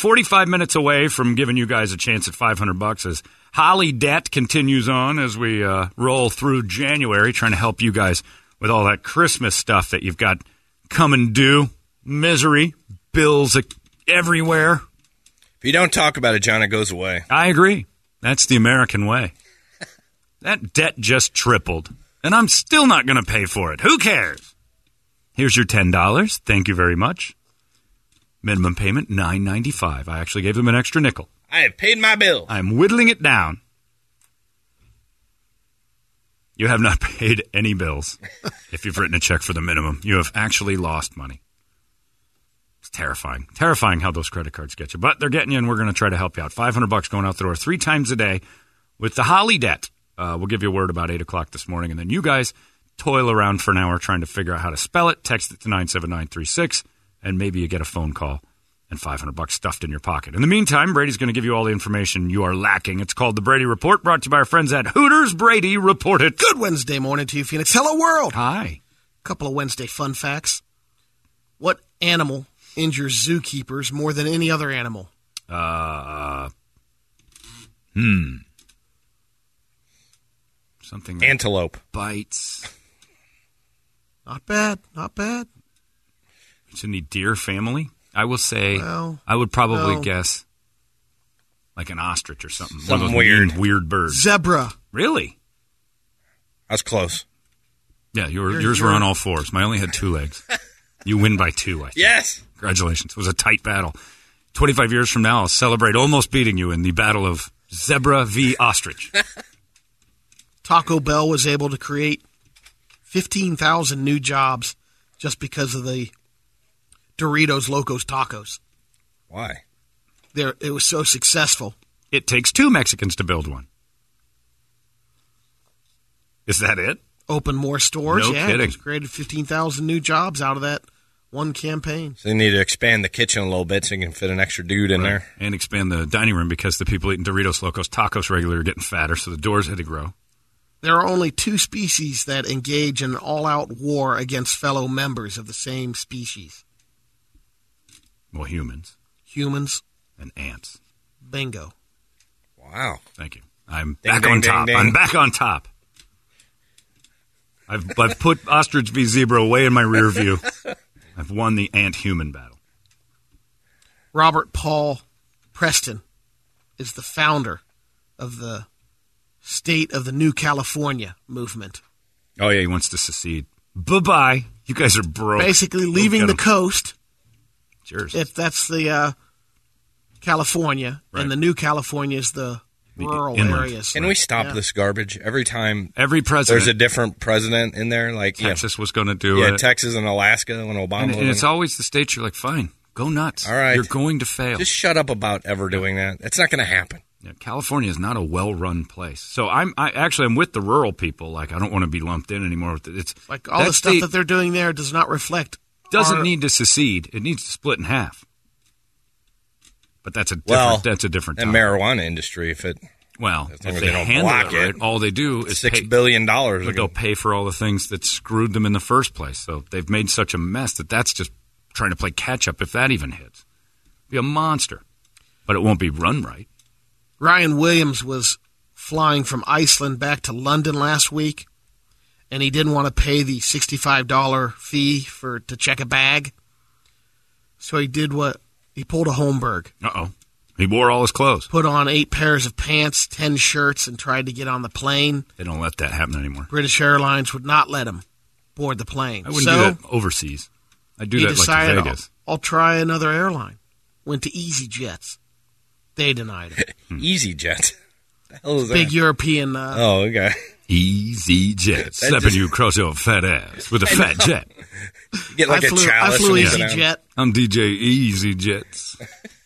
45 minutes away from giving you guys a chance at $500 as Holly Debt continues on as we roll through January, trying to help you guys with all that Christmas stuff that you've got coming due. Misery, bills everywhere. If you don't talk about it, John, it goes away. I agree. That's the American way. That debt just tripled, and I'm still not going to pay for it. Who cares? Here's your $10. Thank you very much. Minimum payment, $9.95. I actually gave them an extra nickel. I have paid my bill. I'm whittling it down. You have not paid any bills if you've written a check for the minimum. You have actually lost money. It's terrifying. Terrifying how those credit cards get you. But they're getting you, and we're going to try to help you out. $500 going out the door 3 times a day with the Holly Debt. We'll give you a word about 8 o'clock this morning, and then you guys toil around for an hour trying to figure out how to spell it. Text it to 97936, and maybe you get a phone call and $500 stuffed in your pocket. In the meantime, Brady's going to give you all the information you are lacking. It's called the Brady Report, brought to you by our friends at Hooters. Brady, report it. Good Wednesday morning to you, Phoenix. Hello, world. Hi. Couple of Wednesday fun facts. What animal injures zookeepers more than any other animal? Something like Antelope. bites. Not bad. Not bad. It's in the deer family. I will say, Well, I would probably no. guess like an ostrich or something. One Something of those weird. mean, weird birds. Zebra. Really? I was close. Yeah, yours were on all fours. Mine only had 2 legs. You win by 2, I think. Yes. Congratulations. It was a tight battle. 25 years from now, I'll celebrate almost beating you in the battle of zebra v. ostrich. Taco Bell was able to create 15,000 new jobs just because of the Doritos Locos Tacos. Why? It was so successful. It takes 2 Mexicans to build one. Is that it? Open more stores. No kidding. It created 15,000 new jobs out of that one campaign. So they need to expand the kitchen a little bit so you can fit an extra dude in there. And expand the dining room because the people eating Doritos Locos Tacos regularly are getting fatter, so the doors had to grow. There are only 2 species that engage in an all-out war against fellow members of the same species. Well, humans Humans. and ants. Bingo. Wow. Thank you. I'm Ding, back ding, on ding, top. ding. I'm back on top. I've put ostrich v. zebra away in my rear view. I've won the ant-human battle. Robert Paul Preston is the founder of the State of the New California movement. Oh, yeah, he wants to secede. Bye-bye. You guys are broke. Basically Go leaving get the 'em. coast, Cheers. if that's the California, Right. and the New California is the rural inland. areas. Can we stop this garbage? Every time Every president. there's a different president in there, like Texas was going to do yeah, it. Texas and Alaska when Obama was And it's always the states you're like, fine, go nuts. All right. You're going to fail. Just shut up about ever doing that. It's not going to happen. Yeah, California is not a well-run place. So I'm with the rural people. Like, I don't want to be lumped in anymore. It's Like all the stuff that they're doing there does not reflect. doesn't our- need to secede. It needs to split in half. But that's a different. Well, that's a different. The topic. marijuana industry, if Well, as long if as they they don't handle block it right, it, all they do is $6 pay, billion. but they'll pay for all the things that screwed them in the first place. So they've made such a mess that's just trying to play catch up. If that even hits, be a monster. But it won't be run right. Ryan Williams was flying from Iceland back to London last week, and he didn't want to pay the $65 fee to check a bag. So he did what? He pulled a Holmberg. Uh-oh. He wore all his clothes. Put on 8 pairs of pants, 10 shirts, and tried to get on the plane. They don't let that happen anymore. British Airlines would not let him board the plane. I wouldn't so do that overseas. I do he that like decided, to Vegas. I'll try another airline. Went to EasyJet. They denied him. EasyJet. The hell is that? Big European. Oh, okay. Easy jet. Slapping you across your fat ass with a fat jet. You get like I a chalice. flew when you sit down. EasyJet. I'm DJ Easy Jets.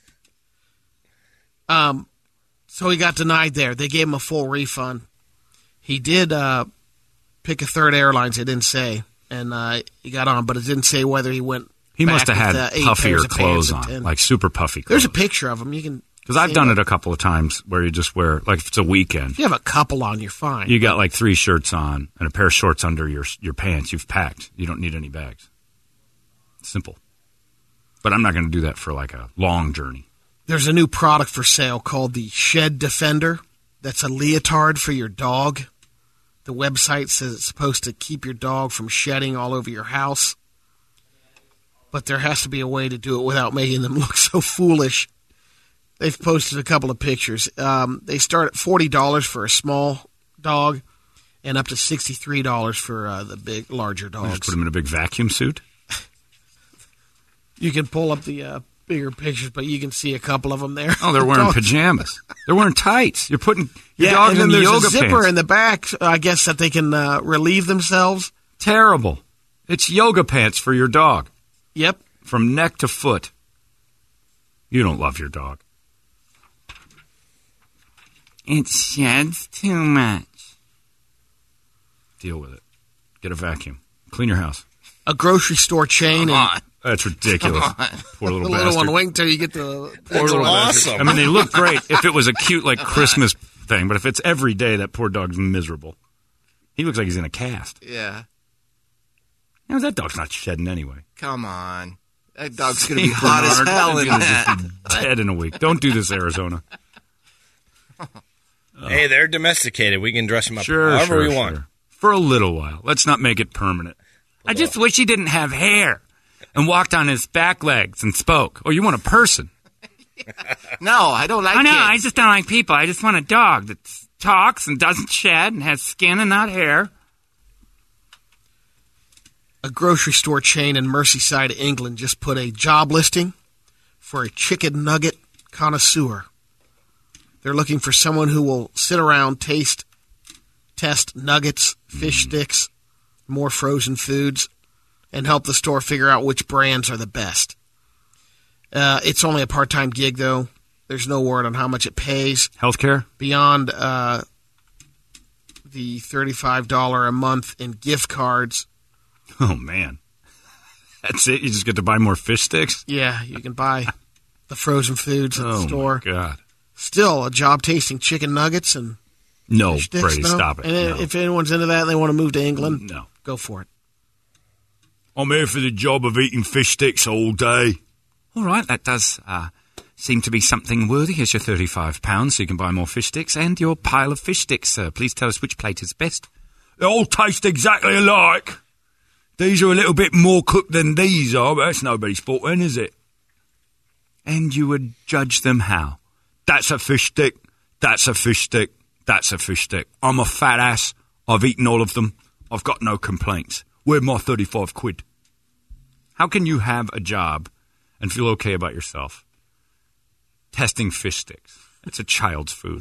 So he got denied there. They gave him a full refund. He did pick a third airlines. It didn't say. And he got on, but it didn't say whether he went He back must have had with, 8 pairs puffier of clothes pants and on, 10. like super puffy clothes. There's a picture of him. You can. Because I've done it a couple of times where you just wear, like if it's a weekend, If you have a couple on, you're fine. you got like 3 shirts on and a pair of shorts under your pants. You've packed. You don't need any bags. Simple. But I'm not going to do that for like a long journey. There's a new product for sale called the Shed Defender. That's a leotard for your dog. The website says it's supposed to keep your dog from shedding all over your house. But there has to be a way to do it without making them look so foolish. They've posted a couple of pictures. They start at $40 for a small dog and up to $63 for the larger dogs. Just put them in a big vacuum suit. You can pull up the bigger pictures, but you can see a couple of them there. Oh, they're wearing pajamas. They're wearing tights. You're putting your yeah, dog and then in the there's yoga a zipper pants. in the back, I guess, that they can relieve themselves. Terrible. It's yoga pants for your dog. Yep. From neck to foot. You don't love your dog. It sheds too much. Deal with it. Get a vacuum. Clean your house. A grocery store chain. That's ridiculous. Poor little The bastard. little one, wait until you get the... Poor little awesome. bastard. I mean, they look great if it was a cute, like, Christmas thing, but if it's every day, that poor dog's miserable. He looks like he's in a cast. Yeah. Now, that dog's not shedding anyway. Come on. That dog's going to be hot as hell in He's gonna that. just be dead in a week. Don't do this, Arizona. Hey, they're domesticated. We can dress them up Sure, however sure, we want. sure. For a little while. Let's not make it permanent. I just wish he didn't have hair and walked on his back legs and spoke. Oh, you want a person? No, I don't like Oh, no, kids. I just don't like people. I just want a dog that talks and doesn't shed and has skin and not hair. A grocery store chain in Merseyside, England, just put a job listing for a chicken nugget connoisseur. They're looking for someone who will sit around, test nuggets, fish sticks, more frozen foods, and help the store figure out which brands are the best. It's only a part-time gig, though. There's no word on how much it pays. Healthcare? Beyond the $35 a month in gift cards. Oh, man. That's it? You just get to buy more fish sticks? Yeah, you can buy the frozen foods at the store. Oh, my God. Still, a job tasting chicken nuggets and No, fish sticks. Brady, No? stop it. And No. if anyone's into that and they want to move to England, No. go for it. I'm here for the job of eating fish sticks all day. All right, that does seem to be something worthy. Here's your £35 so you can buy more fish sticks and your pile of fish sticks, sir. Please tell us which plate is best. They all taste exactly alike. These are a little bit more cooked than these are, but that's nobody's fault then, is it? And you would judge them how? That's a fish stick. That's a fish stick. That's a fish stick. I'm a fat ass. I've eaten all of them. I've got no complaints. Where's my 35 quid? How can you have a job and feel okay about yourself testing fish sticks? It's a child's food.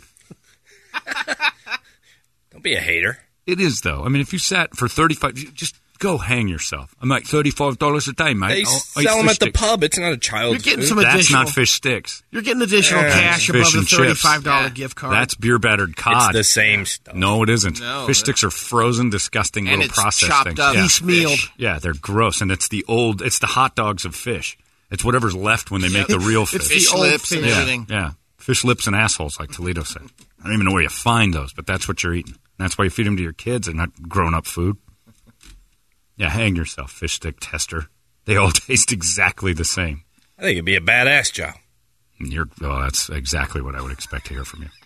Don't be a hater. It is, though. I mean, if you sat for 35, just go hang yourself. I'm like $35 a day, mate. They I'll eat sell them fish at the sticks. pub. It's not a child's You're getting food. some That's additional. not fish sticks. You're getting additional cash Fish above the and chips. $35 gift card. That's beer battered It's cod. the same stuff. No, it isn't. No, Fish sticks are frozen, disgusting And little it's processed chopped things. up. Yeah. piecemealed. Yeah, they're gross, and it's the hot dogs of fish. It's whatever's left when they make the real fish. It's Fish the old lips and fish. everything. Yeah, fish lips and assholes, like Toledo said. I don't even know where you find those, but that's what you're eating. That's why you feed them to your kids and not grown-up food. Yeah, hang yourself, fish stick tester. They all taste exactly the same. I think it'd be a badass job. And that's exactly what I would expect to hear from you.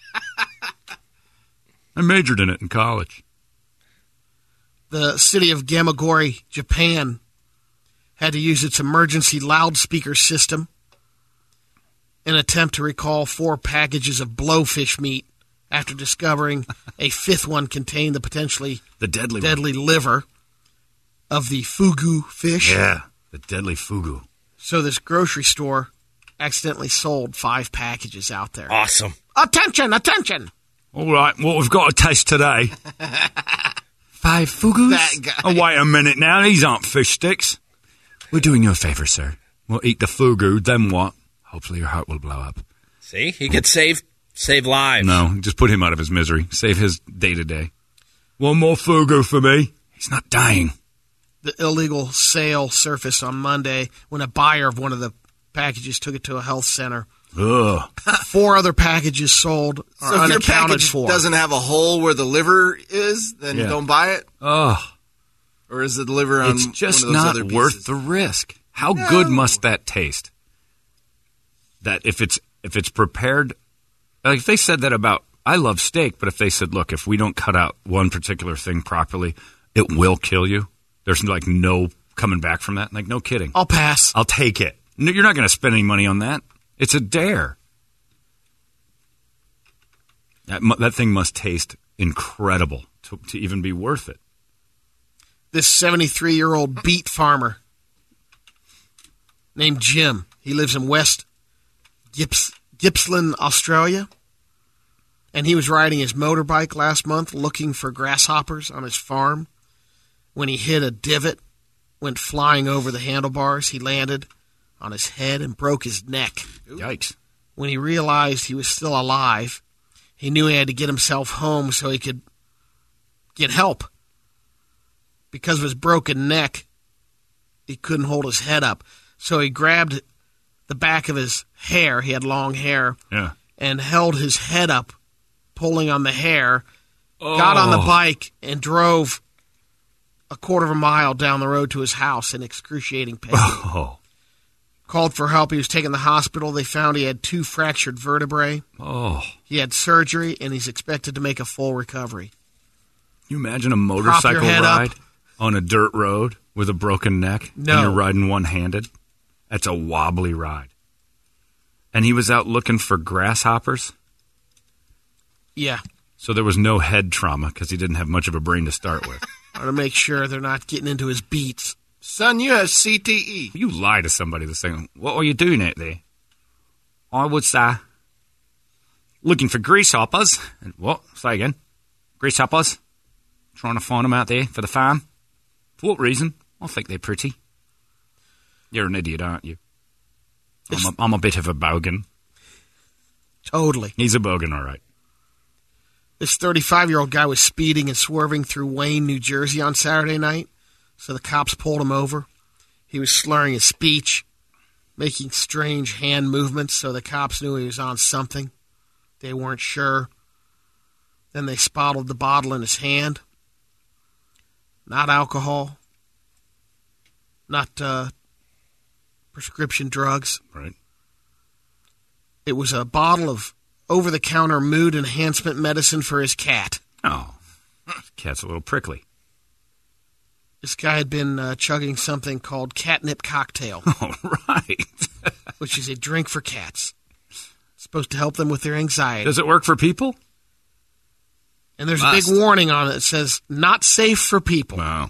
I majored in it in college. The city of Gamagori, Japan, had to use its emergency loudspeaker system in an attempt to recall 4 packages of blowfish meat after discovering a 5th one contained the potentially The deadly deadly liver of the fugu fish. one. Yeah, the deadly fugu. So this grocery store accidentally sold 5 packages out there. Awesome. Attention, attention! All right, what we've got to taste today. 5 fugus? That guy. Oh, wait a minute now. These aren't fish sticks. We're doing you a favor, sir. We'll eat the fugu, then what? Hopefully your heart will blow up. See? He could save lives. No, just put him out of his misery. Save his day-to-day. One more fugu for me. He's not dying. The illegal sale surfaced on Monday when a buyer of one of the packages took it to a health center. Ugh. 4 other packages sold are So if your unaccounted package for. doesn't have a hole where the liver is, then Yeah. don't buy it? Ugh. Or is the liver on It's just one of those not other worth pieces? the risk. How good must that taste? That if it's if it's prepared, like if they said that about, I love steak, but if they said, look, if we don't cut out one particular thing properly, it will kill you. There's like no coming back from that. Like, no kidding. I'll pass. I'll take it. No, you're not going to spend any money on that. It's a dare. That thing must taste incredible to even be worth it. This 73-year-old beet farmer named Jim. He lives in West Gippsland, Australia. And he was riding his motorbike last month looking for grasshoppers on his farm when he hit a divot, went flying over the handlebars. He landed on his head and broke his neck. Yikes. When he realized he was still alive, he knew he had to get himself home so he could get help. Because of his broken neck, he couldn't hold his head up. So he grabbed the back of his hair, he had long hair, and held his head up, pulling on the hair, got on the bike, and drove a quarter of a mile down the road to his house in excruciating pain. Called for help. He was taken to the hospital. They found he had 2 fractured vertebrae. He had surgery, and he's expected to make a full recovery. Can you imagine a motorcycle ride on a dirt road with a broken neck? No. And you're riding one-handed? That's a wobbly ride. And he was out looking for grasshoppers? Yeah. So there was no head trauma because he didn't have much of a brain to start with. I want to make sure they're not getting into his beats. Son, you have CTE. You lie to somebody that's saying, what were you doing out there? I was looking for grasshoppers. And what? Say again. Grasshoppers? Trying to find them out there for the farm? For what reason? I think they're pretty. You're an idiot, aren't you? I'm a bit of a bogan. Totally. He's a bogan, all right. This 35-year-old guy was speeding and swerving through Wayne, New Jersey on Saturday night, so the cops pulled him over. He was slurring his speech, making strange hand movements, so the cops knew he was on something. They weren't sure. Then they spotted the bottle in his hand. Not alcohol. Not prescription drugs. Right. It was a bottle of over-the-counter mood enhancement medicine for his cat. Oh, cat's a little prickly. This guy had been chugging something called catnip cocktail. All right. Which is a drink for cats. It's supposed to help them with their anxiety. Does it work for people? And there's a big warning on it that says, not safe for people. Wow.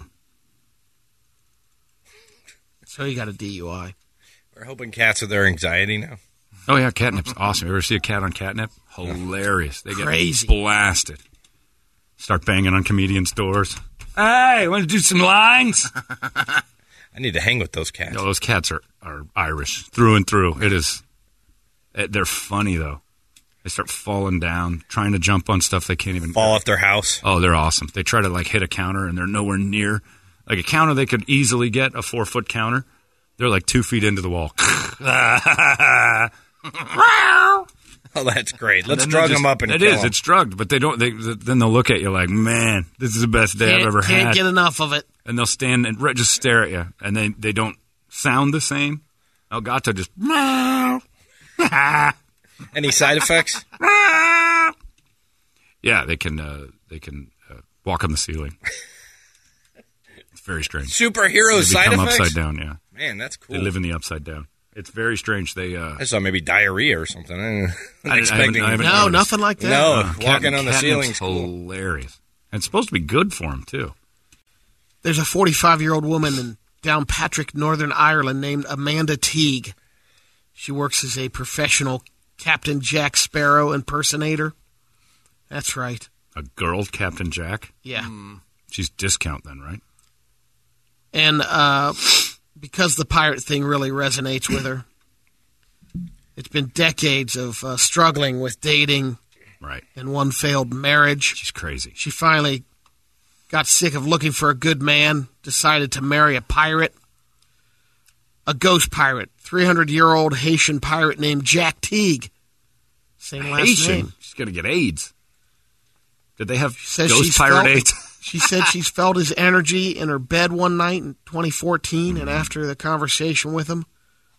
So you got a DUI. We're helping cats with their anxiety now. Oh, yeah, catnip's awesome. You ever see a cat on catnip? Hilarious. They get Crazy. Blasted. Start banging on comedians' doors. Hey, want to do some lines? I need to hang with those cats. No, those cats are Irish through and through. They're funny, though. They start falling down, trying to jump on stuff they can't even fall off their house. Oh, they're awesome. They try to hit a counter, and they're nowhere near. Like a counter they could easily get, a 4-foot counter. They're like 2 feet into the wall. Oh, that's great. Let's drug them up and kill them. It's drugged, but they don't. Then they'll look at you like, man, this is the best day I've ever had. Can't get enough of it. And they'll stand and just stare at you, and they don't sound the same. Elgato just. Any side effects? Yeah, they can walk on the ceiling. It's very strange. Superhero side effects? Upside down, yeah. Man, that's cool. They live in the upside down. It's very strange. I saw maybe diarrhea or something. I haven't No, noticed. nothing like that. No, walking on the ceiling is hilarious. And it's supposed to be good for them, too. There's a 45-year-old woman in Downpatrick, Northern Ireland named Amanda Teague. She works as a professional Captain Jack Sparrow impersonator. That's right. A girl, Captain Jack? Yeah. She's discount then, right? And because the pirate thing really resonates with her, it's been decades of struggling with dating right, and one failed marriage. She's crazy. She finally got sick of looking for a good man, decided to marry a pirate, a ghost pirate, 300-year-old Haitian pirate named Jack Teague. Same last Haitian? name. She's going to get AIDS. Did they have Says ghost pirate AIDS? She said she's felt his energy in her bed one night in 2014, and after the conversation with him,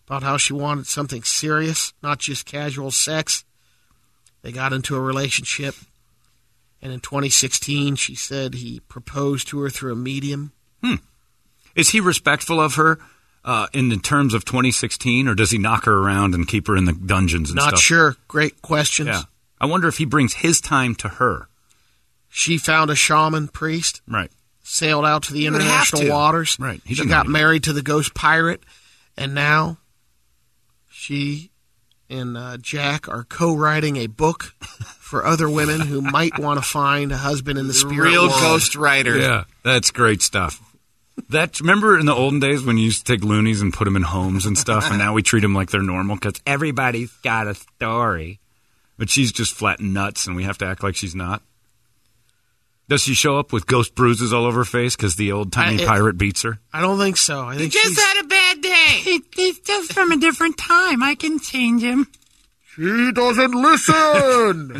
about how she wanted something serious, not just casual sex. They got into a relationship, and in 2016, she said he proposed to her through a medium. Is he respectful of her in the terms of 2016, or does he knock her around and keep her in the dungeons and stuff? Not sure. Great questions. Yeah. I wonder if he brings his time to her. She found a shaman priest. Right. Sailed out to the would have international to. waters. Right. He She doesn't got know. married to the ghost pirate, and now she and Jack are co-writing a book for other women who might want to find a husband in the spirit Real world. ghost writer. Yeah, that's great stuff. Remember in the olden days when you used to take loonies and put them in homes and stuff, and now we treat them like they're normal because everybody's got a story. But she's just flat nuts, and we have to act like she's not. Does she show up with ghost bruises all over her face because the old-timey pirate beats her? I don't think so. I think she's... had a bad day. He's just from a different time. I can change him. She doesn't listen!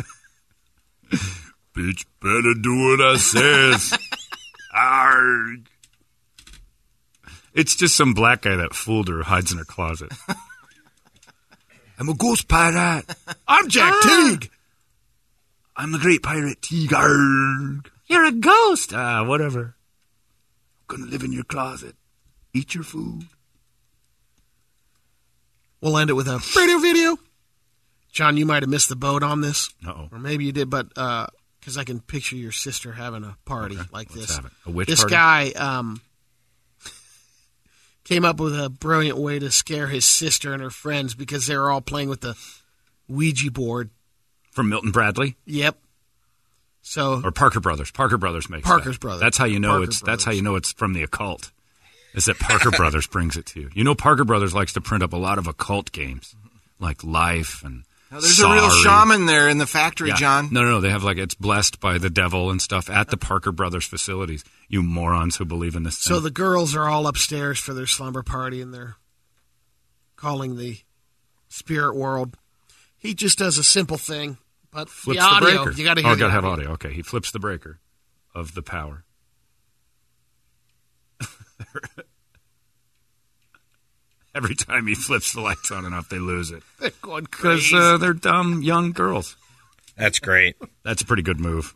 Bitch better do what I says. Arg. It's just some black guy that fooled her who hides in her closet. I'm a ghost pirate. I'm Jack Teague! I'm the great pirate Teague. Arg. You're a ghost. Whatever. I'm gonna live in your closet. Eat your food. We'll end it with a radio video. John, you might have missed the boat on this. Uh-oh. Or maybe you did, but because I can picture your sister having a party like let's this. have it. A witch this party? guy came up with a brilliant way to scare his sister and her friends because they were all playing with the Ouija board. From Milton Bradley? Yep. So Or Parker Brothers. Parker Brothers makes Parker's that. Brothers. That's how you know Parker That's Brothers. how you know it's from the occult. Is that Parker Brothers brings it to you. You know Parker Brothers likes to print up a lot of occult games. Like Life and Now, there's Sorry. a real shaman there in the factory, Yeah. John. No. They have it's blessed by the devil and stuff at the Parker Brothers facilities. You morons who believe in this thing. So the girls are all upstairs for their slumber party, and they're calling the spirit world. He just does a simple thing, but flips the audio, breaker. you got to hear Oh, the got to have audio. audio. Okay, he flips the breaker of the power. Every time he flips the lights on and off, they lose it. They're going Because crazy. they're dumb young girls. That's great. That's a pretty good move.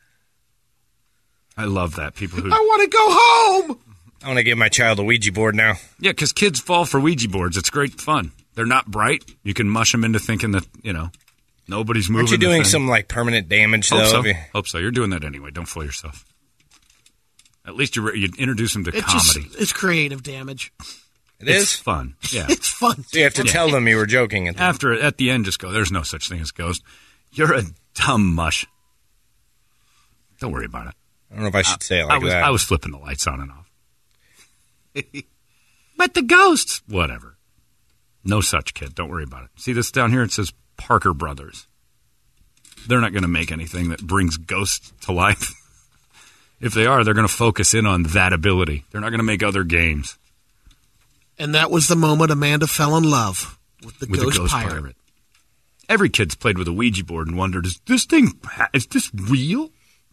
I love that. People who... I want to go home! I want to give my child a Ouija board now. Yeah, because kids fall for Ouija boards. It's great fun. They're not bright. You can mush them into thinking that, nobody's moving. Aren't you the doing thing. some permanent damage Hope though? so. If you- Hope so. You're doing that anyway. Don't fool yourself. At least you introduce them to It's comedy. it's creative damage. It It's is. fun. Yeah. It's fun. So you have to tell them you were joking. At the end, just go, there's no such thing as ghost. You're a dumb mush. Don't worry about it. I don't know if I should say it like that. I was flipping the lights on and off. But the ghosts. Whatever. No such kid. Don't worry about it. See this down here? It says Parker Brothers. They're not going to make anything that brings ghosts to life. If they are, they're going to focus in on that ability. They're not going to make other games. And that was the moment Amanda fell in love with the ghost pirate. Every kid's played with a Ouija board and wondered, is this real?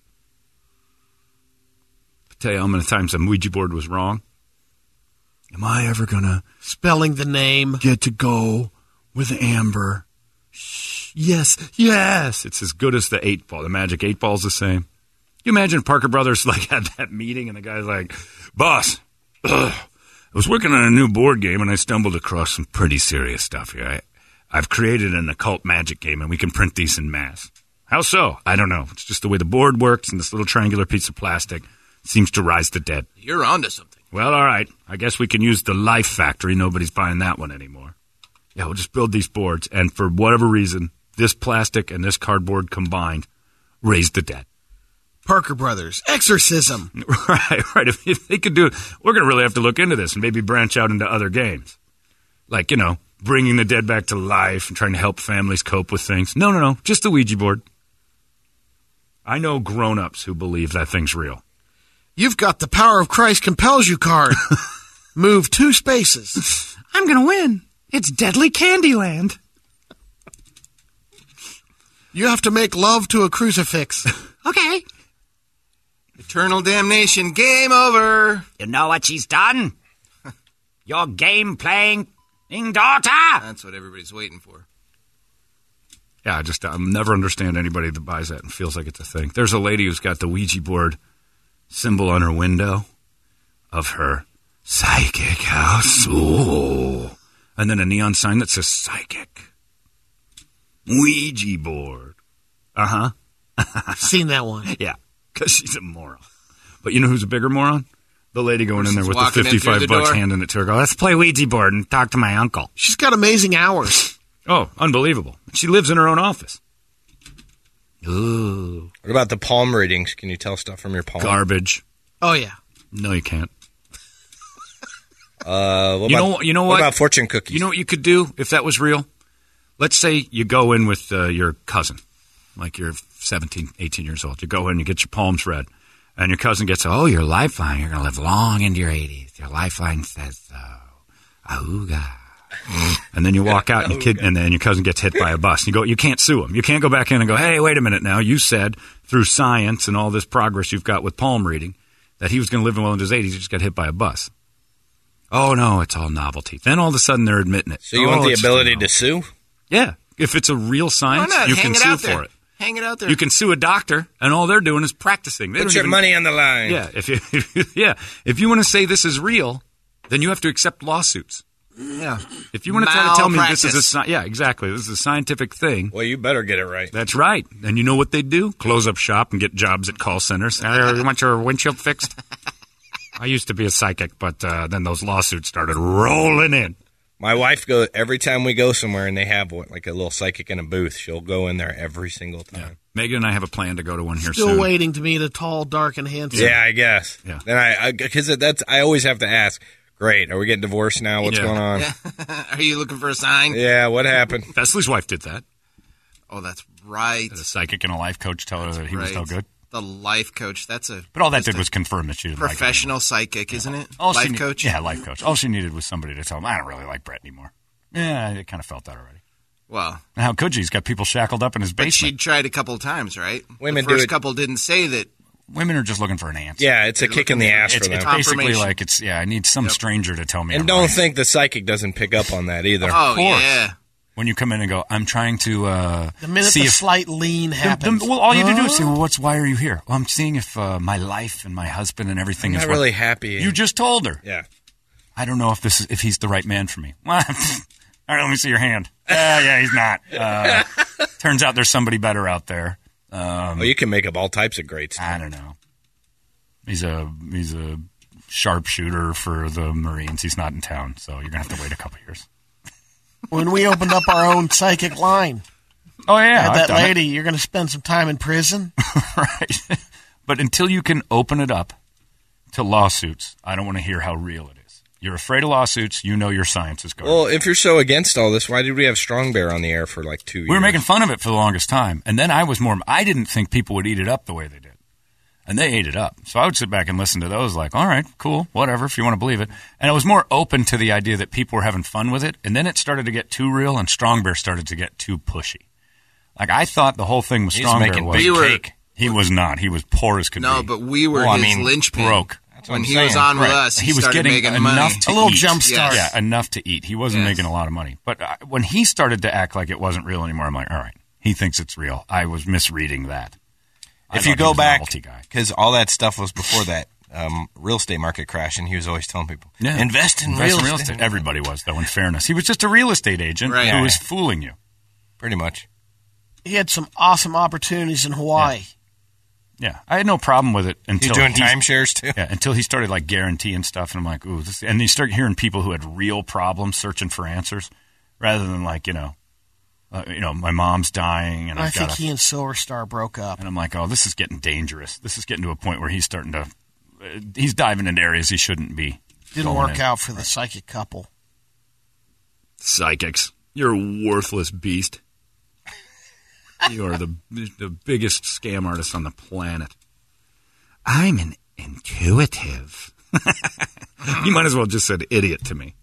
I'll tell you how many times the Ouija board was wrong. Am I ever going to Spelling the name. get to go with Amber? Yes. It's as good as the 8 ball. The magic 8 ball's the same. You imagine Parker Brothers had that meeting and the guy's like, boss, I was working on a new board game and I stumbled across some pretty serious stuff here. I've created an occult magic game and we can print these in mass. How so? I don't know. It's just the way the board works and this little triangular piece of plastic seems to rise the dead. You're onto something. Well, all right. I guess we can use the Life Factory. Nobody's buying that one anymore. Yeah, we'll just build these boards and for whatever reason, this plastic and this cardboard combined raise the dead. Parker Brothers. Exorcism. Right. If they could do it, we're going to really have to look into this and maybe branch out into other games. Like, bringing the dead back to life and trying to help families cope with things. No. Just the Ouija board. I know grown-ups who believe that thing's real. You've got the Power of Christ Compels You card. Move 2 spaces. I'm going to win. It's Deadly Candyland. You have to make love to a crucifix. Okay. Eternal damnation. Game over. You know what she's done? Your game playing Ding daughter! That's what everybody's waiting for. Yeah, I'll never understand anybody that buys that and feels like it's a thing. There's a lady who's got the Ouija board symbol on her window of her psychic house. Ooh. And then a neon sign that says psychic. Ouija board. Uh-huh. I've seen that one. Yeah, because she's a moron. But you know who's a bigger moron? The lady going in there with the walking in through $55 the door. handing it to her. Go, let's play Ouija board and talk to my uncle. She's got amazing hours. Oh, unbelievable. She lives in her own office. Ooh. What about the palm readings? Can you tell stuff from your palm? Garbage. Oh, yeah. No, you can't. What You about, know what what? about fortune cookies? You know what you could do if that was real? Let's say you go in with your cousin, like you're 17, 18 years old. You go in, you get your palms read, and your cousin gets, oh, your lifeline, you're going to live long into your 80s. Your lifeline says so. Auga. And then you walk out, and then your cousin gets hit by a bus. You can't sue him. You can't go back in and go, hey, wait a minute now. You said through science and all this progress you've got with palm reading that he was going to live well into his 80s. He just got hit by a bus. Oh, no, it's all novelty. Then all of a sudden they're admitting it. So you want the ability to sue? Yeah. If it's a real science, Why not? you Hang can it sue out there. for it. Hang it out there. You can sue a doctor, and all they're doing is practicing. They Put don't your even- money on the line. Yeah. If you want to say this is real, then you have to accept lawsuits. Yeah. If you want to try to tell me this is Malpractice. yeah, exactly. This is a scientific thing. Well, you better get it right. That's right. And you know what they do? Close up shop and get jobs at call centers. You want your windshield fixed? I used to be a psychic, but then those lawsuits started rolling in. My wife goes every time we go somewhere and they have like a little psychic in a booth. She'll go in there every single time. Megan and I have a plan to go to one here Still soon. waiting to meet a tall, dark, and handsome. Yeah, I guess. Yeah. Then because I always have to ask. Great. Are we getting divorced now? What's Yeah. going on? Are you looking for a sign? Yeah. What happened? Vesley's wife did that. Oh, that's right. The psychic and a life coach tell her that he was no Right. good. The life coach. That's a But all that just did a was confirm that she didn't like him. professional psychic, isn't it? All she Life need- coach. Yeah, life coach. All she needed was somebody to tell him, I don't really like Brett anymore. Yeah, I kind of felt that already. Well, And how could you? He's got people shackled up in his but basement. she'd tried a couple of times, right? Women the do first it- couple didn't say that. Women are just looking for an answer. Yeah, it's a kick in the ass It's for them. basically Confirmation. like, I need some stranger to tell me. And I'm don't right. think the psychic doesn't pick up on that either. Oh, course. yeah. When you come in and go, I'm trying to The minute see the if... slight lean happens. well, all you have to do is say, well, why are you here? Well, I'm seeing if my life and my husband and everything I'm is... not really happy. You just told her. Yeah. I don't know if he's the right man for me. Well, all right, let me see your hand. Yeah, he's not. Turns out there's somebody better out there. Well, you can make up all types of great stuff. I don't know. He's a sharpshooter for the Marines. He's not in town, so you're gonna have to wait a couple years. When we opened up our own psychic line, Oh yeah, had I've that done it. lady, you're going to spend some time in prison. Right. But until you can open it up to lawsuits, I don't want to hear how real it is. You're afraid of lawsuits. You know your science is garbage. Well, if you're so against all this, why did we have Strong Bear on the air for like 2 years? We were making fun of it for the longest time. And then I didn't think people would eat it up the way they did. And they ate it up. So I would sit back and listen to those like, all right, cool, whatever, if you want to believe it. And I was more open to the idea that people were having fun with it. And then it started to get too real, and Strong Bear started to get too pushy. Like, I thought the whole thing with He's Strong Bear making was... big cake. He was not. He was poor as could be. No, but we were his linchpin. broke. That's what When I'm he was saying. on with Right. us, He was started getting making enough money. to A little eat. jump start. Yes. Yeah, enough to eat. He wasn't Yes. making a lot of money. But when he started to act like it wasn't real anymore, I'm like, all right, he thinks it's real. I was misreading that. I If thought you he go was a back, novelty guy. because all that stuff was before that real estate market crash, and he was always telling people, Yeah. invest in real estate. Everybody was, though, in fairness. He was just a real estate agent Right. who Yeah. was fooling you. Pretty much. He had some awesome opportunities in Hawaii. Yeah, I had no problem with it He's until doing he's- timeshares, too. Yeah, until he started like guaranteeing stuff, and I'm like, ooh, this. And you start hearing people who had real problems searching for answers, rather than like, my mom's dying, and I I've think got he and Silver Star broke up. and I'm like, oh, this is getting dangerous. This is getting to a point where he's starting to, he's diving into areas he shouldn't be. Didn't going work in. out for the psychic couple. Psychics, you're a worthless beast. You are the biggest scam artist on the planet. I'm an intuitive. You might as well just said idiot to me.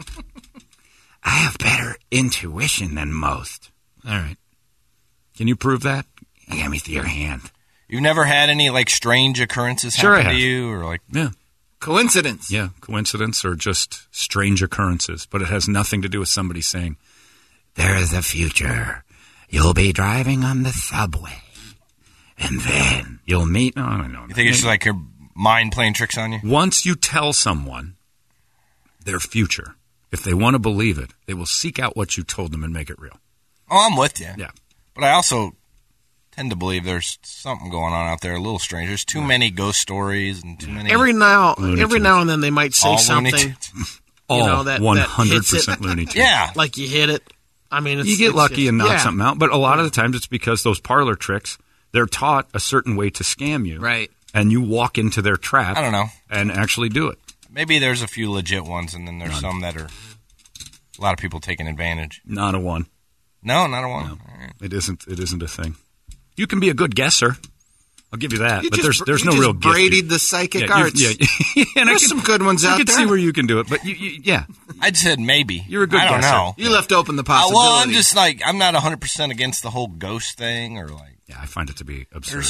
I have better intuition than most. All right. Can you prove that? Let me see your hand. You've never had any, like, strange occurrences Sure I happen to have. you? Or, like, Yeah. Coincidence. Yeah, coincidence or just strange occurrences. But it has nothing to do with somebody saying, there is a future. You'll be driving on the subway. And then you'll meet... No. You think it's just like your mind playing tricks on you? Once you tell someone their future, if they want to believe it, they will seek out what you told them and make it real. Oh, I'm with you. Yeah. But I also tend to believe there's something going on out there a little strange. There's too many ghost stories and too many... Every now and then they might say all something. Looney Tunes. That 100% Looney Tunes. Yeah. Like you hit it. I mean, You get lucky and knock yeah. something out, but a lot of the times it's because those parlor tricks, they're taught a certain way to scam you. Right. And you walk into their trap I don't know. and actually do it. Maybe there's a few legit ones, and then there's some that are a lot of people taking advantage. Not a one. No, not a one. No. All right. It isn't a thing. You can be a good guesser. I'll give you that. You but just- there's you no just real gift. Bradied the psychic Yeah, arts. and There's some good ones out I could there. see where you can do it, but yeah. I said maybe. You're a good I don't guesser. know. You left open the possibility. Well, I'm just like, I'm not 100% against the whole ghost thing or like, Yeah, I find it to be absurd.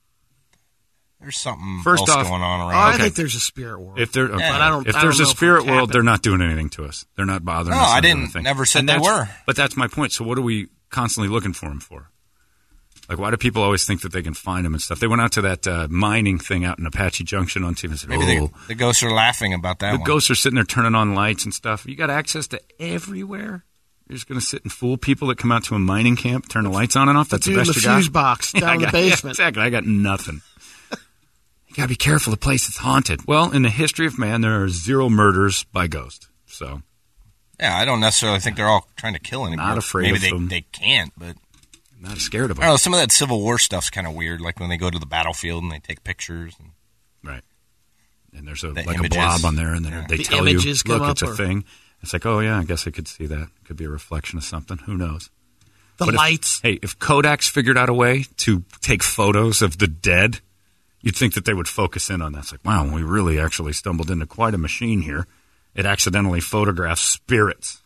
there's something First else off- going on Oh, around. I think there's a spirit world. If there, But I don't if know there's a if spirit it's world, happening. they're not doing anything to us. They're not bothering No, us. I or doing didn't- anything. never said And they that's- were. But that's my point. So what are we constantly looking for them for? Like, why do people always think that they can find them and stuff? They went out to that mining thing out in Apache Junction on TV and said, Maybe the ghosts are laughing about that the one. ghosts are sitting there turning on lights and stuff. You got access to everywhere. You're just going to sit and fool people that come out to a mining camp, turn the lights on and off. That's Dude, the best the you got. fuse box down in the basement. Yeah, exactly. I got nothing. You got to be careful. The place is haunted. Well, in the history of man, there are 0 murders by ghost. So Yeah, I don't necessarily think they're all trying to kill anybody. Not afraid Maybe of them. they can't, but I'm not scared of I them. don't know. Some of that Civil War stuff's kind of weird, like when they go to the battlefield and they take pictures. And Right. And there's The like images. a blob on there, and Yeah. they The tell you, images come look, it's up, a or- thing. It's like, oh, yeah, I guess I could see that. Could be a reflection of something. Who knows? The But if- lights. Hey, if Kodak's figured out a way to take photos of the dead, you'd think that they would focus in on that. It's like, wow, we really actually stumbled into quite a machine here. It accidentally photographs spirits.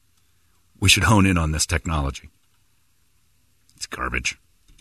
We should hone in on this technology. It's garbage.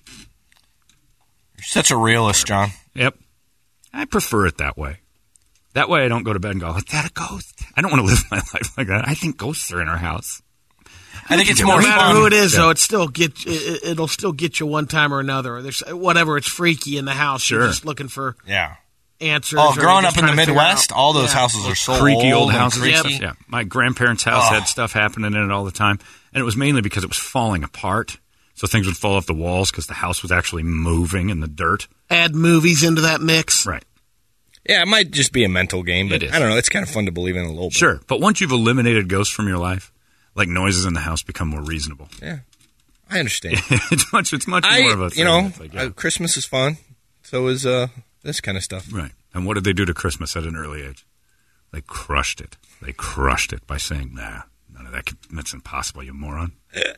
you're such a realist, John. Yep. I prefer it that way. That way I don't go to bed and go, is that a ghost? I don't want to live my life like that. I think ghosts are in our house. I think it's No more No matter fun. who it is, Yeah. though, it'll still get you one time or another. There's whatever. It's freaky in the house. Sure. You're just looking for Yeah. answers. Oh, or growing just up in the trying to figure Midwest, out- all those Yeah. houses are so Creaky old and houses and creaky. stuff. Yeah. My grandparents' house Oh. had stuff happening in it all the time. And it was mainly because it was falling apart. So things would fall off the walls because the house was actually moving in the dirt. Add movies into that mix. Right. Yeah, it might just be a mental game, but It is. I don't know. It's kind of fun to believe in a little bit. Sure. But once you've eliminated ghosts from your life, like noises in the house become more reasonable. Yeah, I understand. it's much more of a thing. It's like, yeah. Christmas is fun. So is this kind of stuff. Right. And what did they do to Christmas at an early age? They crushed it. They crushed it by saying, nah, none of that. That's impossible, you moron.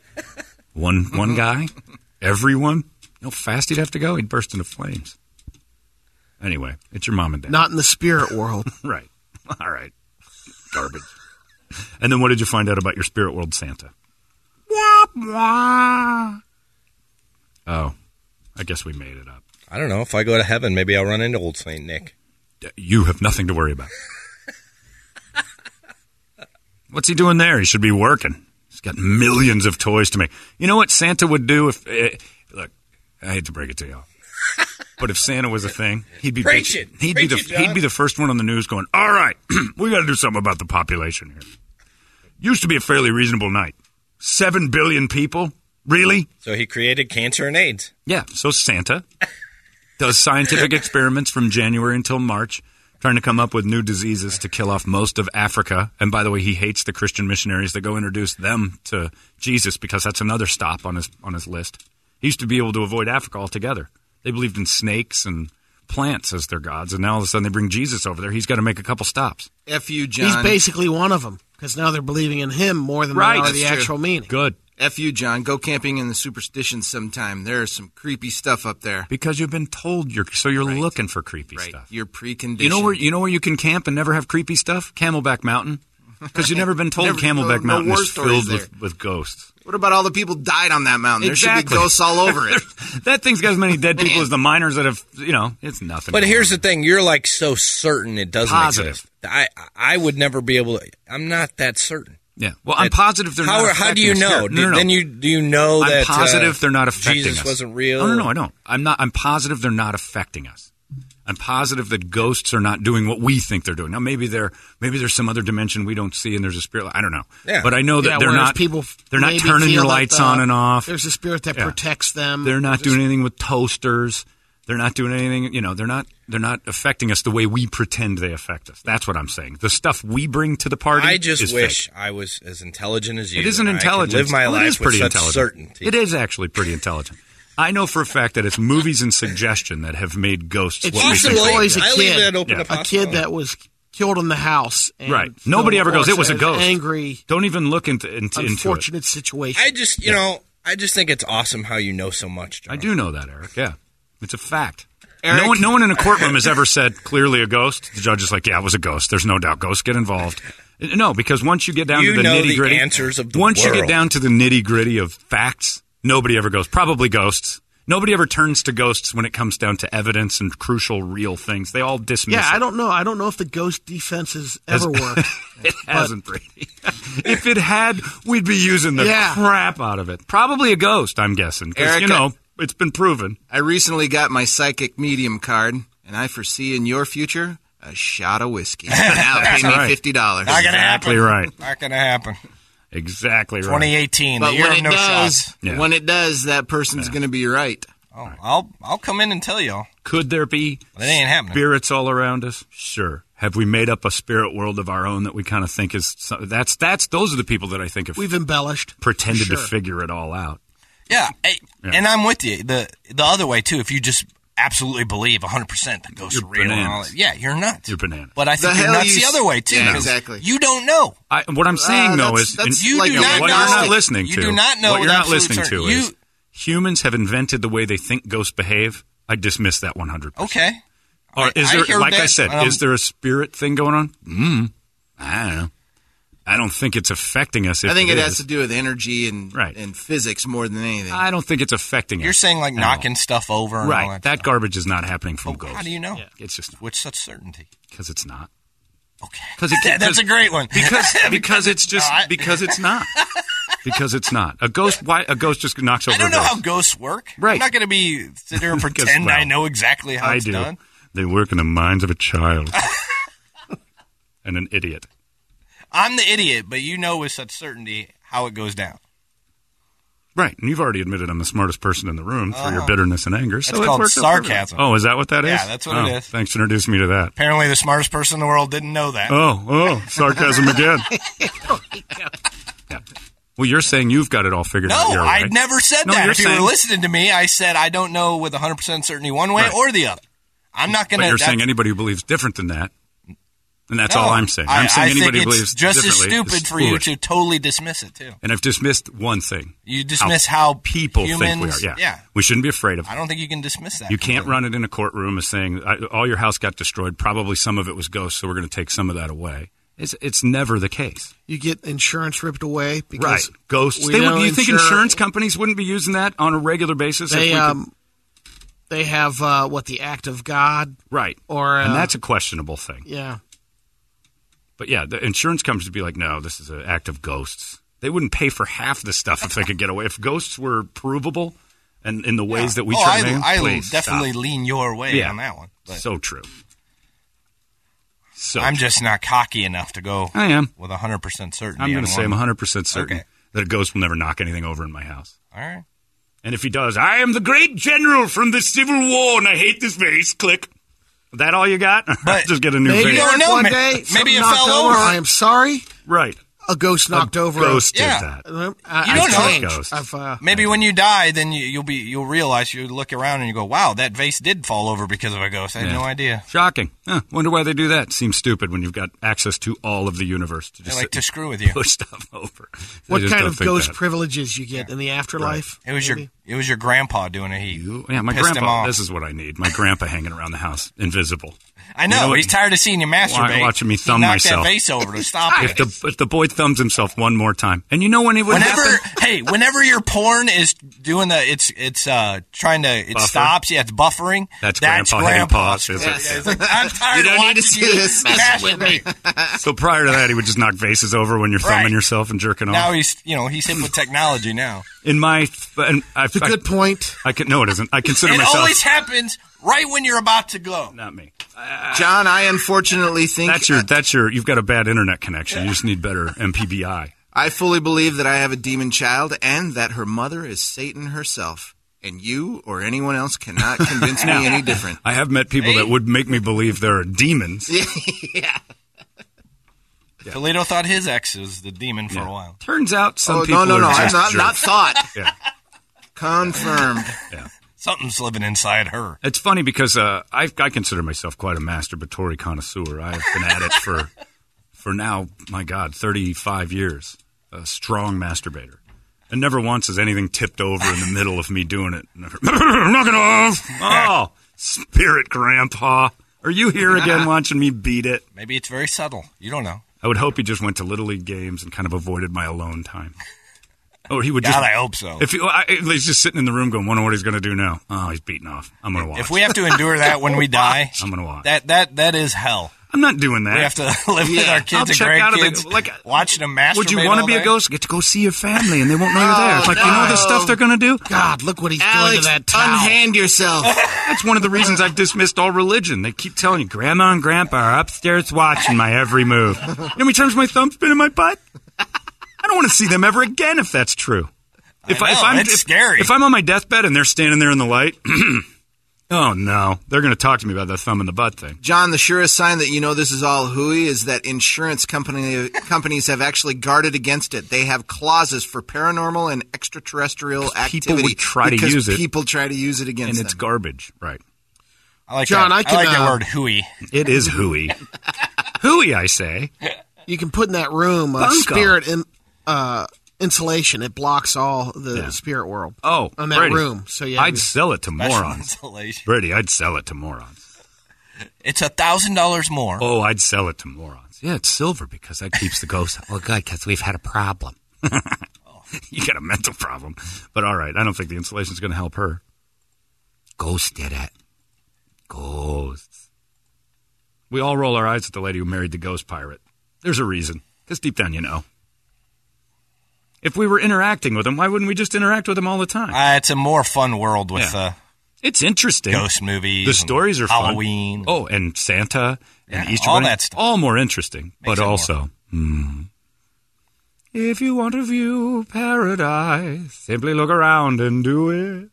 One guy? Everyone? You know how fast he'd have to go? He'd burst into flames. Anyway, it's your mom and dad. Not in the spirit world. Right. All right. Garbage. And then what did you find out about your spirit world Santa? Oh, I guess we made it up. I don't know. If I go to heaven, maybe I'll run into old Saint Nick. You have nothing to worry about. What's he doing there? He should be working. He's got millions of toys to make. You know what Santa would do if... look, I hate to break it to y'all. But if Santa was a thing, he'd be Preach bitching. it. He'd Preach be it, John. he'd be the first one on the news going, all right, we got to do something about the population here. Used to be a fairly reasonable night. 7 billion people? Really? So he created cancer and AIDS. Yeah, so Santa does scientific experiments from January until March, trying to come up with new diseases to kill off most of Africa. And by the way, he hates the Christian missionaries that go introduce them to Jesus because that's another stop on his list. He used to be able to avoid Africa altogether. They believed in snakes and plants as their gods, and now all of a sudden they bring Jesus over there. He's got to make a couple stops. F you, John. He's basically one of them because now they're believing in him more than Right, they are that's the true. actual meaning. Good. F you, John. Go camping in the superstitions sometime. There's some creepy stuff up there. Because you've been told you're Right. looking for creepy Right. stuff. You're preconditioned. You know where you can camp and never have creepy stuff? Camelback Mountain. Because you've never been told Never- Camelback no Mountain war is stories filled with ghosts. What about all the people died on that mountain? There should Exactly. be ghosts all over it. That thing's got as many dead people as the miners that have, it's nothing. But here's the thing: you're like so certain it doesn't Positive. exist. I would never be able to. I'm not that certain. Yeah. Well, I'm positive they're not How do affecting you us know? here. No. Then do you know I'm that positive they're not affecting Jesus us. wasn't real? No, I don't. I'm positive they're not affecting us. I'm positive that ghosts are not doing what we think they're doing. Now, maybe there's some other dimension we don't see, and there's a spirit. I don't know. Yeah. But I know that they're whereas not. people They're not maybe turning feel your that, lights on and off. There's a spirit that Yeah. protects them. They're not doing anything with toasters. They're not doing anything. They're not affecting us the way we pretend they affect us. That's what I'm saying. The stuff we bring to the party. I just is wish fake. I was as intelligent as you. It isn't and intelligent. I could live my Well, it life is pretty with such intelligent. certainty. It is actually pretty intelligent. I know for a fact that it's movies and suggestion that have made ghosts. It's what we usually think they are. always a I leave kid. that open Yeah. to A possibility. kid that was killed in the house. And Right. Nobody ever goes, "It was a says ghost." Angry, Don't even look into it. unfortunate situation. I just, I just think it's awesome how you know so much. John. I do know that, Eric. Yeah, it's a fact. Eric? No one in a courtroom has ever said clearly a ghost. The judge is like, "Yeah, it was a ghost. There's no doubt. Ghosts get involved." No, because once you get down You to the know nitty the gritty, answers of the once you get world. down to the nitty gritty of facts, nobody ever goes. Probably ghosts. Nobody ever turns to ghosts when it comes down to evidence and crucial, real things. They all dismiss. yeah, it. I don't know. I don't know if the ghost defense has ever worked. It hasn't, Brady. If it had, we'd be using the Yeah. crap out of it. Probably a ghost, I'm guessing. Because, Eric, it's been proven. I recently got my psychic medium card, and I foresee in your future a shot of whiskey. Now pay me right. $50. Not gonna Exactly happen. right. Not gonna happen. Exactly right. 2018, But the year when of it no does, shots. Yeah. when it does, that person's going to be right. Oh, I'll come in and tell y'all. Could there be But it ain't happening. spirits all around us? Sure. Have we made up a spirit world of our own that we kind of think is those are the people that I think have We've embellished. pretended for to sure. figure it all out. Yeah, and I'm with you. The other way too. If you just absolutely believe 100% that ghosts You're are real and all bananas. that, yeah, you're nuts. You're bananas. But I The think you're hell nuts you the other way too. Yeah, 'cause exactly. You don't know. What I'm saying though is that's You like do a not what know. you're not listening You to. do not know What you're with not absolute listening to certainty. is humans have invented the way they think ghosts behave. I dismiss that 100%. Okay. Or is I there, hear like I that, said, is there a spirit thing going on? I don't know. I don't think it's affecting us. If I think it is. has to do with energy and Right. and physics more than anything. I don't think it's affecting You're us. saying like at all. knocking stuff over and all Right. that. That stuff. garbage is not happening from Oh, ghosts. how do you know? It's just With such certainty. because it's not. Okay. 'Cause it- That's a great one. Because it's just not. because it's not. Because it's not. A ghost just knocks over I don't a know ghost. how ghosts work. Right. I'm not going to be sit here and Because, pretend well, I know exactly how I it's do. done. They work in the minds of a child and an idiot. I'm the idiot, but you know with such certainty how it goes down. Right, and you've already admitted I'm the smartest person in the room for your bitterness and anger. So That's it called works out for everyone. sarcasm. Oh, is that what that is? Yeah, that's what it is. Thanks for introducing me to that. Apparently, the smartest person in the world didn't know that. Oh, sarcasm again. Yeah. Well, you're saying you've got it all figured out. No, You're I right. never said No, that. you're If you saying- were listening to me, I said I don't know with 100% certainty one way Right. or the other. I'm not going But to. you're saying anybody who believes different than that, and that's all I'm saying. I'm I saying think anybody who it's believes just as differently is stupid for you foolish. to totally dismiss it too. And I've dismissed one thing. You dismiss how people humans, think we are. yeah. We shouldn't be afraid of it. I don't think you can dismiss that. You can't completely. run it in a courtroom as saying all your house got destroyed. Probably some of it was ghosts, so we're going to take some of that away. It's never the case. You get insurance ripped away because Right. Ghosts. we They don't would, you think insure- insurance companies wouldn't be using that on a regular basis? if they we could- they have the act of God right. or and that's a questionable thing. yeah. But yeah, the insurance companies would be like, no, this is an act of ghosts. They wouldn't pay for half the stuff if they could get away. If ghosts were provable and in the ways that we try to make them, I please definitely stop. lean your way Yeah. on that one. But So true. So I'm just not cocky enough to go I am. with 100% certainty. I'm going to on say I'm one. 100% certain Okay. that a ghost will never knock anything over in my house. All right. And if he does, I am the great general from the Civil War, and I hate this vase. Click. Is that all you got? But Just get a new Maybe vase. don't know. one Ma- day maybe something it knocked fell over. over. I am sorry. Right. A ghost knocked over. Ghost did Yeah. that. I don't know. changed. Ghost. Maybe when you die, then you'll realize you look around and you go, "Wow, that vase did fall over because of a ghost." I had Yeah. no idea. Shocking. Huh. Wonder why they do that. Seems stupid when you've got access to all of the universe to They just like sit to and screw with you. push stuff over. I What just kind don't of think ghost that. privileges you get in the afterlife? It was maybe? your grandpa doing it. He Yeah, my pissed him grandpa. off. This is what I need. My grandpa hanging around the house, invisible. I know. You know He's tired of seeing you masturbate. watching me thumb he knocked myself. that vase over to stop it. If the boy thumbs himself one more time, and you know when it would happen? Whenever your porn is doing it stops. Yeah, it's buffering. That's Grandpa hitting pause. Is it? It's like, I'm tired You of don't need to watching see you this. masturbate. So prior to that, he would just knock vases over when you're thumbing Right. yourself and jerking Now off. he's hip with technology now. In my, It's a good point. no, it isn't. I consider It myself always happens right when you're about to go. not me. John, I unfortunately think That's your. You've got a bad internet connection. You just need better MPBI. I fully believe that I have a demon child and that her mother is Satan herself. And you or anyone else cannot convince me any different. I have met people that would make me believe there are demons. Yeah. Toledo thought his ex was the demon for a while. Turns out some Oh, people no. are I'm just not jerks. thought. Yeah. Confirmed. Yeah. Something's living inside her. It's funny because I consider myself quite a masturbatory connoisseur. I have been at it for now, my God, 35 years. A strong masturbator. And never once has anything tipped over in the middle of me doing it. Never, knock it off! Oh, spirit grandpa. Are you here again watching me beat it? Maybe it's very subtle. You don't know. I would hope he just went to Little League games and kind of avoided my alone time. Or he would God, just... I hope so. If he's just sitting in the room going, wonder what he's going to do now. Oh, he's beating off. I'm going to watch. If we have to endure that when we die, I'm going to watch. that is hell. I'm not doing that. We have to live with our I'll kids and check out of grandkids, the- watching them masturbate. Would you want to all be a day? ghost? Get to go see your family, and they won't know you're there. It's like, you know the stuff they're going to do? God, look what he's doing to Alex, that towel. unhand yourself. That's one of the reasons I've dismissed all religion. They keep telling you, Grandma and Grandpa are upstairs watching my every move. You know how many times my thumb's been in my butt? I don't want to see them ever again if that's true. It's scary. If I'm on my deathbed and they're standing there in the light, oh no, they're going to talk to me about the thumb in the butt thing. John, the surest sign that you know this is all hooey is that insurance companies have actually guarded against it. They have clauses for paranormal and extraterrestrial activity. People would try to because use it. people try to use it against And it's them. garbage, right? I like John, that. I can, like the uh, word hooey. It is hooey. Hooey, I say. You can put in that room Bunko. spirit insulation. It blocks all the spirit world. Oh, on that Brady, room. So yeah, I'd sell it to morons. Insulation. Brady, I'd sell it to morons. It's $1,000 more. Oh, I'd sell it to morons. Yeah, it's silver because that keeps the ghost. Well, good, because we've had a problem. You got a mental problem. But all right, I don't think the insulation's going to help her. Ghost did it. Ghosts. We all roll our eyes at the lady who married the ghost pirate. There's a reason. Because deep down, you know. If we were interacting with him, why wouldn't we just interact with him all the time? It's a more fun world with It's interesting. ghost movies. The stories are Halloween. fun. Oh, and Santa and Yeah, Easter all Bunny. that stuff. All more interesting. Makes But it more also, if you want to view paradise, simply look around and do it.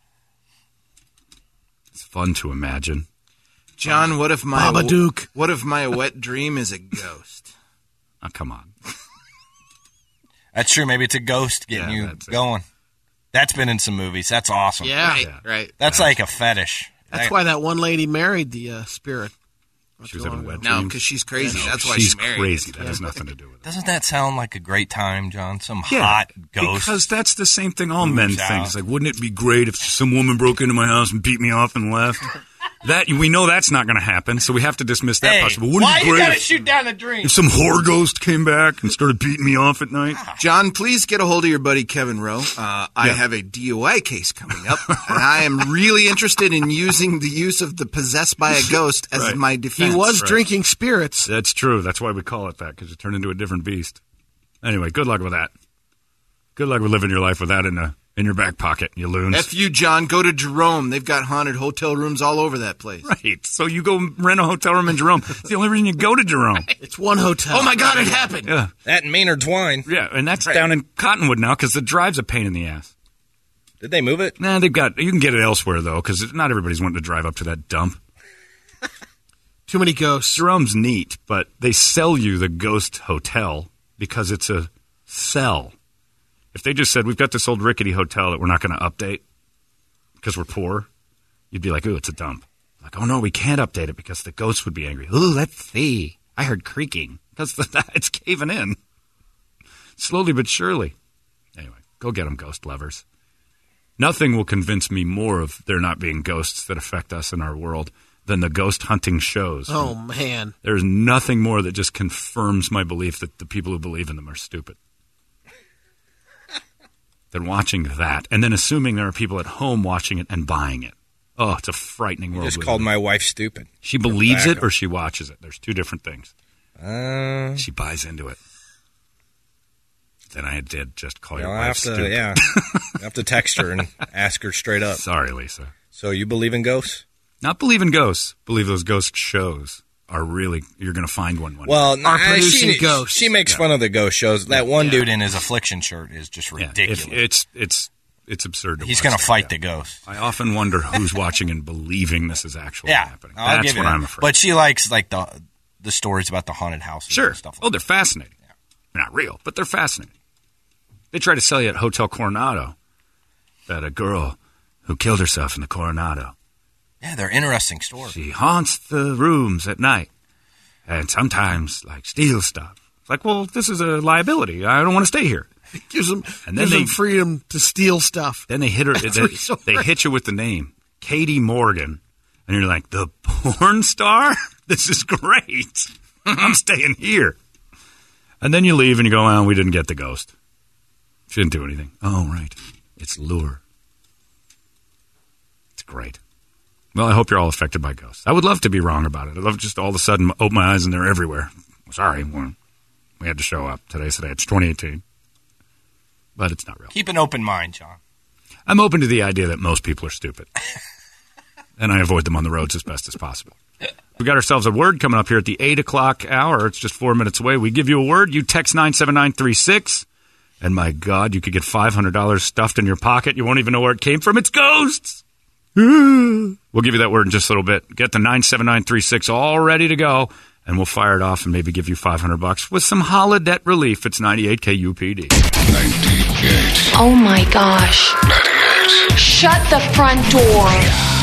It's fun to imagine. John, what if my Babadook. What if my wet dream is a ghost? Oh, come on. That's true. Maybe it's a ghost getting Yeah, you that's it. going. That's been in some movies. That's awesome. yeah. Right. That's like a fetish. That's why that one lady married the spirit. She was having wet No, dreams. because she's crazy. No, That's why she's she married. crazy. That has nothing to do with it. Doesn't that sound like a great time, John? Some Yeah, hot ghost. Because that's the same thing all men Moves think. out. It's like, wouldn't it be great if some woman broke into my house and beat me off and left? That we know that's not going to happen, so we have to dismiss that Hey, possible. Wouldn't why it be you great gotta if, shoot down the dream? if some whore ghost came back and started beating me off at night? John, please get a hold of your buddy Kevin Rowe. I have a DUI case coming up, and I am really interested in using the use of the possessed by a ghost as Right. my He defense. was drinking spirits. That's true. That's why we call it that, because you turn into a different beast. Anyway, good luck with that. Good luck with living your life with that in your back pocket, you loons. F you, John. Go to Jerome. They've got haunted hotel rooms all over that place. Right. So you go rent a hotel room in Jerome. It's the only reason you go to Jerome. It's one hotel. Oh my God, it happened. Yeah. That and Maynard's Wine. Yeah, and that's down in Cottonwood now because the drive's a pain in the ass. Did they move it? Nah, you can get it elsewhere, though, because not everybody's wanting to drive up to that dump. Too many ghosts. Jerome's neat, but they sell you the ghost hotel because it's a sell. If they just said, we've got this old rickety hotel that we're not going to update because we're poor, you'd be like, ooh, it's a dump. Like, oh, no, we can't update it because the ghosts would be angry. Ooh, let's see. I heard creaking. Because it's caving in. Slowly but surely. Anyway, go get them, ghost lovers. Nothing will convince me more of there not being ghosts that affect us in our world than the ghost hunting shows. Oh, man. There's nothing more that just confirms my belief that the people who believe in them are stupid than watching that, and then assuming there are people at home watching it and buying it. Oh, it's a frightening world. You just we called live in. my wife stupid. She believes it or she watches it. There's two different things. She buys into it. Then I did just call your wife stupid. Yeah. I have to text her and ask her straight up. Sorry, Lisa. So you believe in ghosts? Not believe in ghosts. Believe those ghost shows are really, you're going to find one day. Well, Are producing ghosts. She makes fun of the ghost shows. That one Dude dude, in his affliction shirt is just Yeah, ridiculous. it's absurd to He's watch going to that, fight yeah. the ghost. I often wonder who's watching and believing this is actually Yeah, happening. I'll That's give you what that. I'm afraid. But she likes like the stories about the haunted houses Sure. and stuff Oh, like they're fascinating. They're not real, but they're fascinating. They try to sell you at Hotel Coronado that a girl who killed herself in the Coronado, Yeah, they're interesting stories. she haunts the rooms at night and sometimes, like, steals stuff. It's like, well, this is a liability. I don't want to stay here. Gives them, And then gives them they- freedom to steal stuff. Then they hit her. They hit you with the name Katie Morgan, and you're like, the porn star. This is great. I'm staying here. And then you leave and you go, well, we didn't get the ghost. She didn't do anything. Oh, right. It's lure. It's great. Well, I hope you're all affected by ghosts. I would love to be wrong about it. I'd love just all of a sudden open my eyes and they're everywhere. Sorry, we had to show up. Today's today. It's 2018. But it's not real. Keep an open mind, John. I'm open to the idea that most people are stupid. And I avoid them on the roads as best as possible. We got ourselves a word coming up here at the 8 o'clock hour. It's just 4 minutes away. We give you a word. You text 97936. And my God, you could get $500 stuffed in your pocket. You won't even know where it came from. It's ghosts. We'll give you that word in just a little bit. Get the 97936 all ready to go. And we'll fire it off and maybe give you $500 with some holiday relief. It's 98 KUPD. 98. Oh my gosh. 98. Shut the front door.